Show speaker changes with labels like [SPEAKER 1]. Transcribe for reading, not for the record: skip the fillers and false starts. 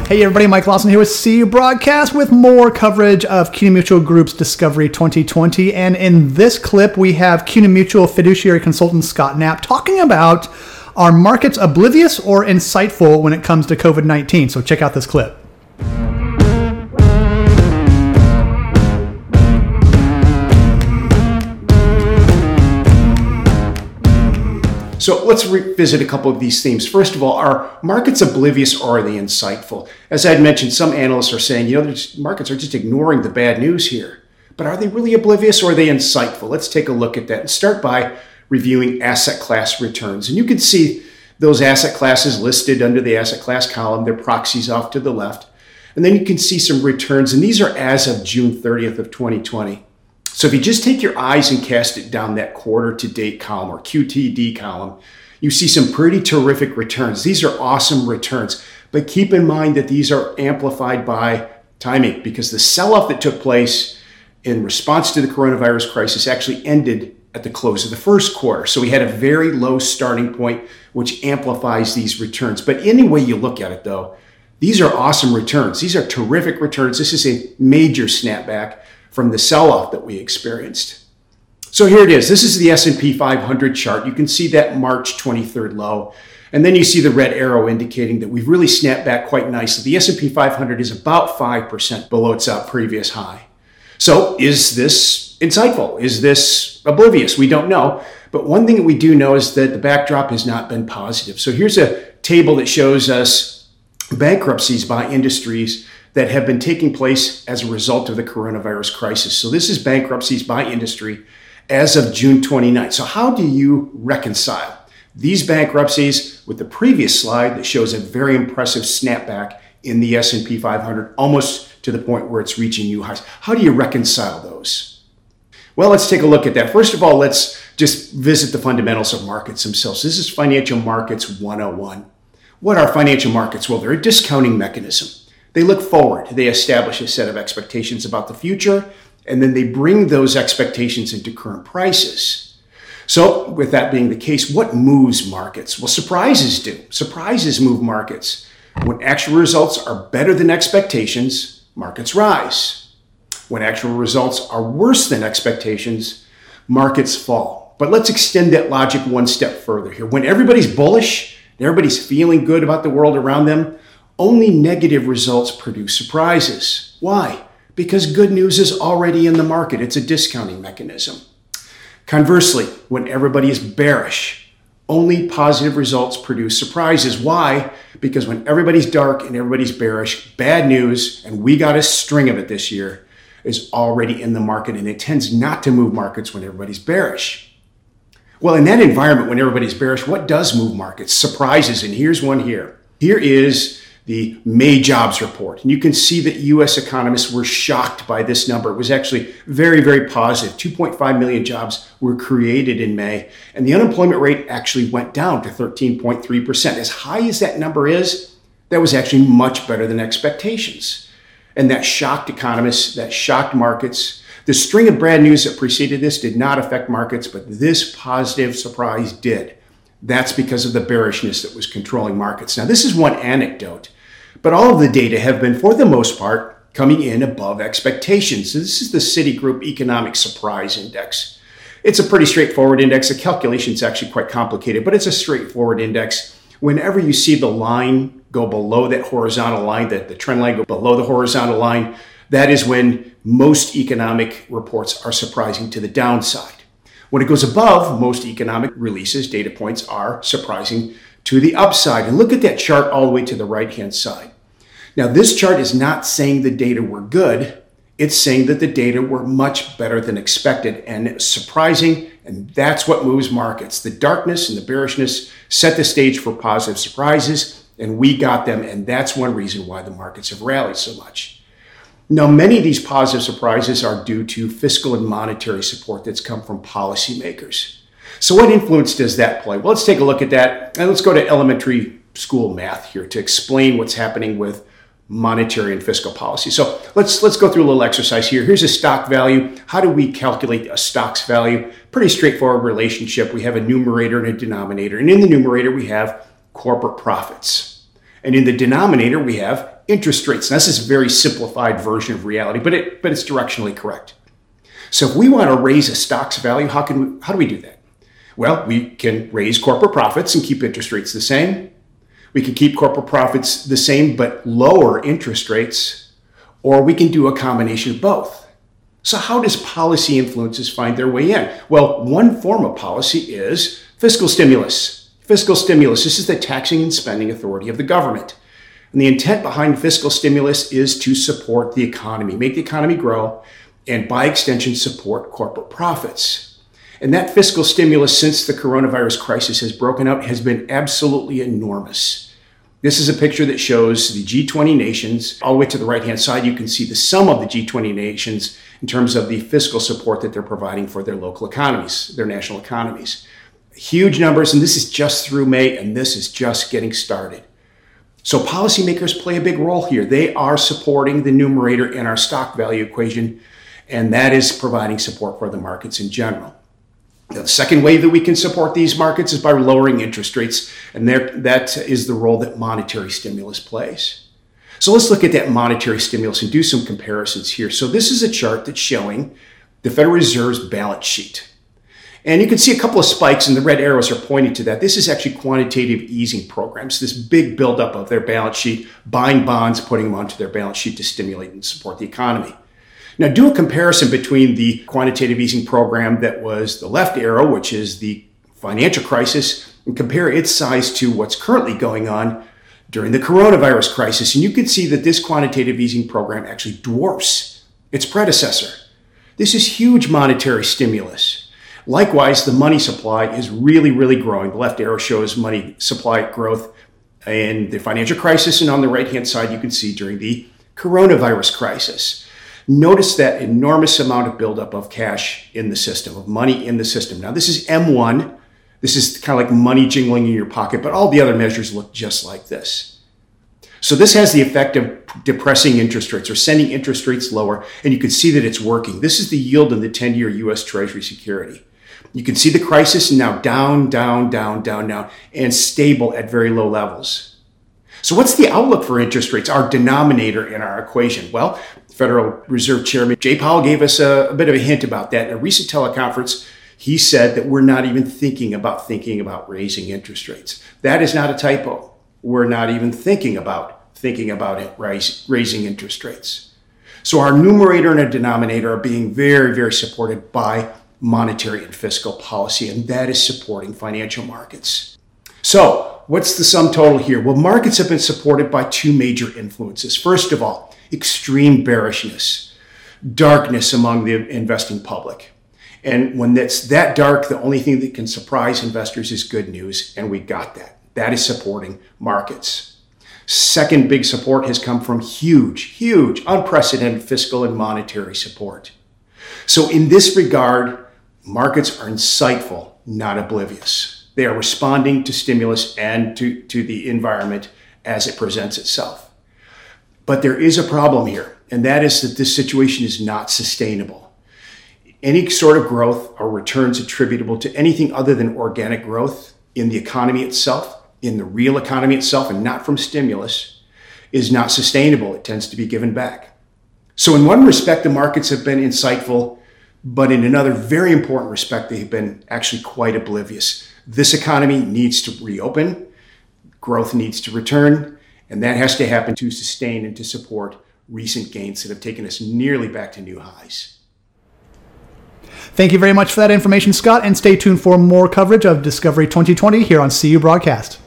[SPEAKER 1] Hey everybody, Mike Lawson here with CU Broadcast with more coverage of CUNA Mutual Group's Discovery 2020. And in this clip, we have CUNA Mutual fiduciary consultant Scott Knapp talking about, are markets oblivious or insightful when it comes to COVID-19? So check out this clip.
[SPEAKER 2] So let's revisit a couple of these themes. First of all, are markets oblivious or are they insightful? As I had mentioned, some analysts are saying, markets are just ignoring the bad news here. But are they really oblivious or are they insightful? Let's take a look at that and start by reviewing asset class returns. And you can see those asset classes listed under the asset class column. They're proxies off to the left. And then you can see some returns. And these are as of June 30th of 2020. So if you just take your eyes and cast it down that quarter to date column or QTD column, you see some pretty terrific returns. These are awesome returns, but keep in mind that these are amplified by timing because the sell-off that took place in response to the coronavirus crisis actually ended at the close of the first quarter. So we had a very low starting point, which amplifies these returns. But any way you look at it though, these are awesome returns. These are terrific returns. This is a major snapback from the sell-off that we experienced. So here it is. This is the S&P 500 chart. You can see that March 23rd low. And then you see the red arrow indicating that we've really snapped back quite nicely. The S&P 500 is about 5% below its previous high. So is this insightful? Is this oblivious? We don't know. But one thing that we do know is that the backdrop has not been positive. So here's a table that shows us bankruptcies by industries that have been taking place as a result of the coronavirus crisis. So this is bankruptcies by industry as of June 29th. So how do you reconcile these bankruptcies with the previous slide that shows a very impressive snapback in the S&P 500, almost to the point where it's reaching new highs? How do you reconcile those? Well, let's take a look at that. First of all, let's just visit the fundamentals of markets themselves. This is Financial Markets 101. What are financial markets? Well, they're a discounting mechanism. They look forward. They establish a set of expectations about the future, and then they bring those expectations into current prices. So with that being the case, what moves markets? Well, surprises do. Surprises move markets. When actual results are better than expectations, markets rise. When actual results are worse than expectations, markets fall. But let's extend that logic one step further here. When everybody's bullish, and everybody's feeling good about the world around them, only negative results produce surprises. Why? Because good news is already in the market. It's a discounting mechanism. Conversely, when everybody is bearish, only positive results produce surprises. Why? Because when everybody's dark and everybody's bearish, bad news, and we got a string of it this year, is already in the market, and it tends not to move markets when everybody's bearish. Well, in that environment, when everybody's bearish, what does move markets? Surprises, and here's one here. Here is the May jobs report. And you can see that U.S. economists were shocked by this number. It was actually very, very positive. 2.5 million jobs were created in May. And the unemployment rate actually went down to 13.3%. As high as that number is, that was actually much better than expectations. And that shocked economists, that shocked markets. The string of bad news that preceded this did not affect markets, but this positive surprise did. That's because of the bearishness that was controlling markets. Now, this is one anecdote, but all of the data have been, for the most part, coming in above expectations. So this is the Citigroup Economic Surprise Index. It's a pretty straightforward index. The calculation is actually quite complicated, but it's a straightforward index. Whenever you see the line go below that horizontal line, the trend line go below the horizontal line, that is when most economic reports are surprising to the downside. When it goes above, most economic releases, data points, are surprising to the upside. And look at that chart all the way to the right-hand side. Now, this chart is not saying the data were good. It's saying that the data were much better than expected and surprising, and that's what moves markets. The darkness and the bearishness set the stage for positive surprises, and we got them, and that's one reason why the markets have rallied so much. Now, many of these positive surprises are due to fiscal and monetary support that's come from policymakers. So what influence does that play? Well, let's take a look at that, and let's go to elementary school math here to explain what's happening with monetary and fiscal policy. So let's go through a little exercise here. Here's a stock value. How do we calculate a stock's value? Pretty straightforward relationship. We have a numerator and a denominator, and in the numerator we have corporate profits. And in the denominator, we have interest rates. Now, this is a very simplified version of reality, but it's directionally correct. So if we want to raise a stock's value, how do we do that? Well, we can raise corporate profits and keep interest rates the same. We can keep corporate profits the same but lower interest rates, or we can do a combination of both. So how does policy influences find their way in? Well, one form of policy is fiscal stimulus. Fiscal stimulus, this is the taxing and spending authority of the government. And the intent behind fiscal stimulus is to support the economy, make the economy grow, and by extension, support corporate profits. And that fiscal stimulus, since the coronavirus crisis has broken out, has been absolutely enormous. This is a picture that shows the G20 nations. All the way to the right-hand side, you can see the sum of the G20 nations in terms of the fiscal support that they're providing for their local economies, their national economies. Huge numbers, and this is just through May, and this is just getting started. So policymakers play a big role here. They are supporting the numerator in our stock value equation, and that is providing support for the markets in general. Now, the second way that we can support these markets is by lowering interest rates, and that is the role that monetary stimulus plays. So let's look at that monetary stimulus and do some comparisons here. So this is a chart that's showing the Federal Reserve's balance sheet. And you can see a couple of spikes, and the red arrows are pointing to that. This is actually quantitative easing programs, this big buildup of their balance sheet, buying bonds, putting them onto their balance sheet to stimulate and support the economy. Now, do a comparison between the quantitative easing program that was the left arrow, which is the financial crisis, and compare its size to what's currently going on during the coronavirus crisis. And you can see that this quantitative easing program actually dwarfs its predecessor. This is huge monetary stimulus. Likewise, the money supply is really, really growing. The left arrow shows money supply growth in the financial crisis, and on the right-hand side, you can see during the coronavirus crisis. Notice that enormous amount of buildup of cash in the system, of money in the system. Now, this is M1. This is kind of like money jingling in your pocket, but all the other measures look just like this. So this has the effect of depressing interest rates or sending interest rates lower, and you can see that it's working. This is the yield in the 10-year U.S. Treasury security. You can see the crisis now down, down, down, down, down, and stable at very low levels. So what's the outlook for interest rates, our denominator in our equation? Well, Federal Reserve Chairman Jay Powell gave us a bit of a hint about that. In a recent teleconference, he said that we're not even thinking about raising interest rates. That is not a typo. We're not even thinking about it, raising interest rates. So our numerator and our denominator are being very, very supported by monetary and fiscal policy, and that is supporting financial markets. So what's the sum total here? Well, markets have been supported by two major influences. First of all, extreme bearishness, darkness among the investing public. And when it's that dark, the only thing that can surprise investors is good news, and we got that. That is supporting markets. Second big support has come from huge, unprecedented fiscal and monetary support. So in this regard, markets are insightful, not oblivious. They are responding to stimulus and to the environment as it presents itself. But there is a problem here, and that is that this situation is not sustainable. Any sort of growth or returns attributable to anything other than organic growth in the economy itself, in the real economy itself, and not from stimulus, is not sustainable. It tends to be given back. So in one respect, the markets have been insightful, but in another very important respect, they have been actually quite oblivious. This economy needs to reopen, growth needs to return, and that has to happen to sustain and to support recent gains that have taken us nearly back to new highs.
[SPEAKER 1] Thank you very much for that information, Scott, and stay tuned for more coverage of Discovery 2020 here on CU Broadcast.